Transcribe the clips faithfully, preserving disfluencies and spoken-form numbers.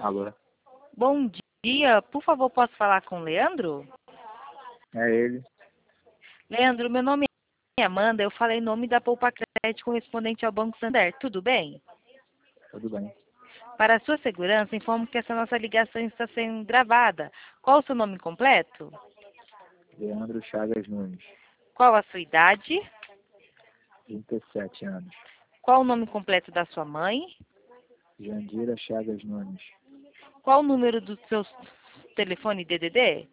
Alô? Bom dia, por favor, posso falar com o Leandro? É ele. Leandro, meu nome é Amanda, eu falei em nome da Poupa Crédito correspondente ao Banco Santander, tudo bem? Tudo bem. Para a sua segurança, informo que essa nossa ligação está sendo gravada. Qual o seu nome completo? Leandro Chagas Nunes, Qual a sua idade? trinta e sete anos. Qual o nome completo da sua mãe? Jandira Chagas Nunes, Qual o número do seu telefone D D D?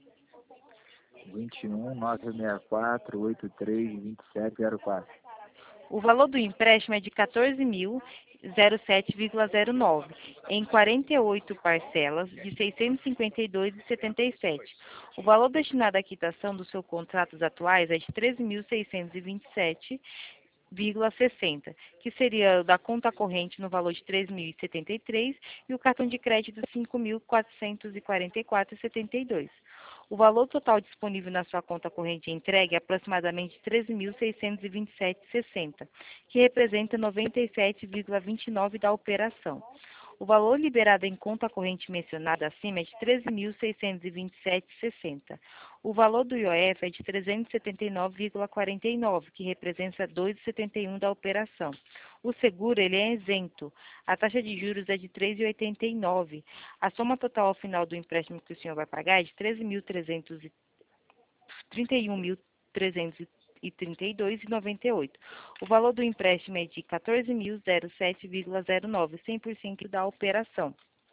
vinte e um, nove seis quatro, oito três, dois sete zero quatro. O valor do empréstimo é de quatorze mil sete vírgula zero nove, em quarenta e oito parcelas de seiscentos e cinquenta e dois vírgula setenta e sete. O valor destinado à quitação dos seus contratos atuais é de treze mil seiscentos e vinte e sete vírgula sessenta, que seria o da conta corrente no valor de três mil e setenta e três e o cartão de crédito cinco mil quatrocentos e quarenta e quatro vírgula setenta e dois. O valor total disponível na sua conta corrente entregue é aproximadamente treze mil seiscentos e vinte e sete vírgula sessenta, que representa noventa e sete vírgula vinte e nove da operação. O valor liberado em conta corrente mencionado acima é de treze mil seiscentos e vinte e sete vírgula sessenta. O valor do I O F é de trezentos e setenta e nove vírgula quarenta e nove, que representa dois vírgula setenta e um da operação. O seguro ele é isento. A taxa de juros é de três vírgula oitenta e nove. A soma total ao final do empréstimo que o senhor vai pagar é de treze mil trezentos e trinta e um mil trezentos e trinta e dois vírgula noventa e oito. O valor do empréstimo é de quatorze mil sete vírgula zero nove, cem por cento da operação.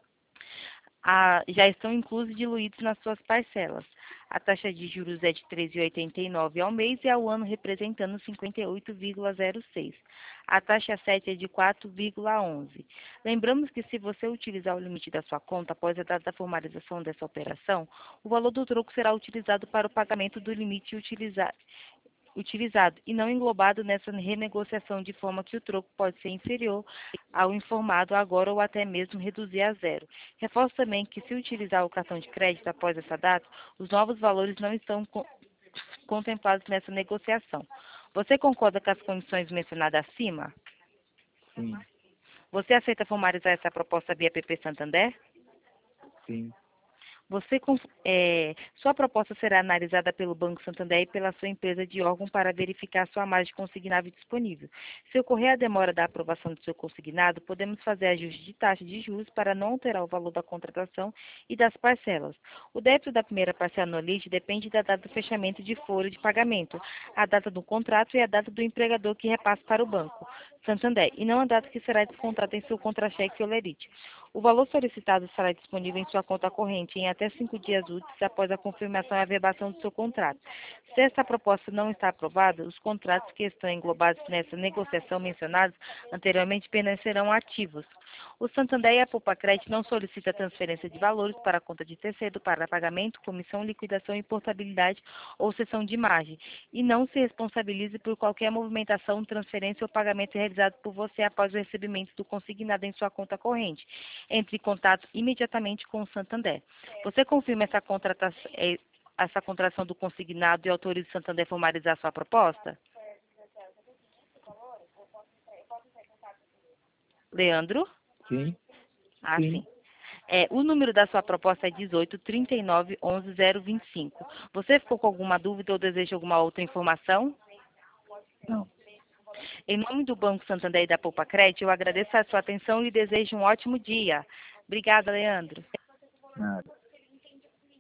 Ah, já estão inclusos diluídos nas suas parcelas. A taxa de juros é de três vírgula oitenta e nove ao mês e ao ano representando cinquenta e oito vírgula zero seis. A taxa sete é de quatro vírgula onze. Lembramos que se você utilizar o limite da sua conta após a data da formalização dessa operação, o valor do troco será utilizado para o pagamento do limite utilizado utilizado e não englobado nessa renegociação, de forma que o troco pode ser inferior ao informado agora ou até mesmo reduzir a zero. Reforço também que, se utilizar o cartão de crédito após essa data, os novos valores não estão co contemplados nessa negociação. Você concorda com as condições mencionadas acima? Sim, Você aceita formalizar essa proposta via P P Santander? sim. Você, é, sua proposta será analisada pelo Banco Santander e pela sua empresa de órgão para verificar sua margem consignável disponível. Se ocorrer a demora da aprovação do seu consignado, podemos fazer ajuste de taxa de juros para não alterar o valor da contratação e das parcelas. O débito da primeira parcela no lite depende da data do fechamento de folha de pagamento, a data do contrato e a data do empregador que repassa para o Banco Santander, e não a data que será descontada em seu contra-cheque ou lerite. O valor solicitado estará disponível em sua conta corrente em até cinco dias úteis após a confirmação e averbação do seu contrato. Se esta proposta não está aprovada, os contratos que estão englobados nessa negociação mencionados anteriormente permanecerão ativos. O Santander e a Poupa Crédito não solicitam transferência de valores para a conta de terceiro para pagamento, comissão, liquidação e portabilidade ou cessão de margem, e não se responsabilize por qualquer movimentação, transferência ou pagamento realizado por você após o recebimento do consignado em sua conta corrente. Entre em contato imediatamente com o Santander. Você confirma essa contratação, essa contratação do consignado e autoriza o Santander a formalizar sua proposta? Leandro? Sim, Ah, sim. sim. É, o número da sua proposta é dezoito, trinta e nove, onze, zero vinte e cinco. Você ficou com alguma dúvida ou deseja alguma outra informação? Não, Em nome do Banco Santander e da Poupa Crédito, eu agradeço a sua atenção e desejo um ótimo dia. Obrigada, Leandro. nada.